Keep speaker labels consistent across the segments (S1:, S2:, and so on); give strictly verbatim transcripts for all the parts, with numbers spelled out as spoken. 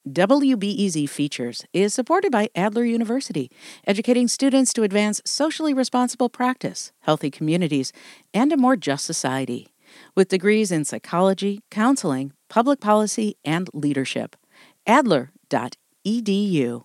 S1: W B E Z Features is supported by Adler University, educating students to advance socially responsible practice, healthy communities, and a more just society. With degrees in psychology, counseling, public policy, and leadership. Adler dot E D U.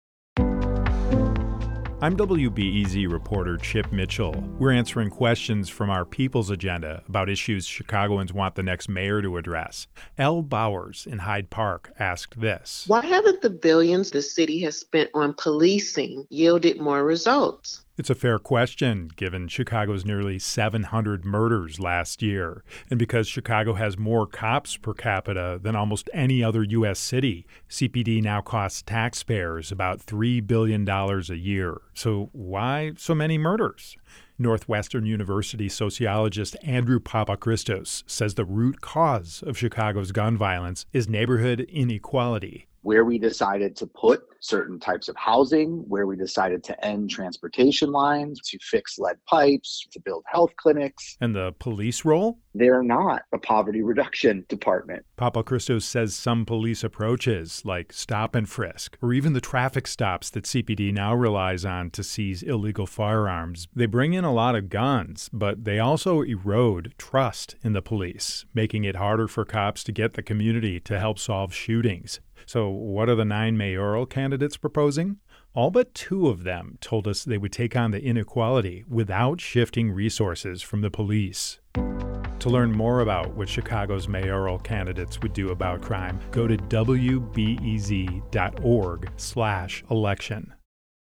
S2: I'm W B E Z reporter Chip Mitchell. We're answering questions from our People's Agenda about issues Chicagoans want the next mayor to address. Elle Bowers in Hyde Park asked this.
S3: Why haven't the billions the city has spent on policing yielded more results?
S2: It's a fair question, given Chicago's nearly seven hundred murders last year, and because Chicago has more cops per capita than almost any other U S city. C P D now costs taxpayers about three billion dollars a year. So why so many murders? Northwestern University sociologist Andrew Papachristos says the root cause of Chicago's gun violence is neighborhood inequality.
S4: Where we decided to put certain types of housing, where we decided to end transportation lines, to fix lead pipes, to build health clinics.
S2: And the police role?
S4: They're not a poverty reduction department.
S2: Papachristos says some police approaches, like stop and frisk, or even the traffic stops that C P D now relies on to seize illegal firearms, they bring in a lot of guns, but they also erode trust in the police, making it harder for cops to get the community to help solve shootings. So what are the nine mayoral candidates proposing? All but two of them told us they would take on the inequality without shifting resources from the police. To learn more about what Chicago's mayoral candidates would do about crime, go to W B E Z dot org slash election.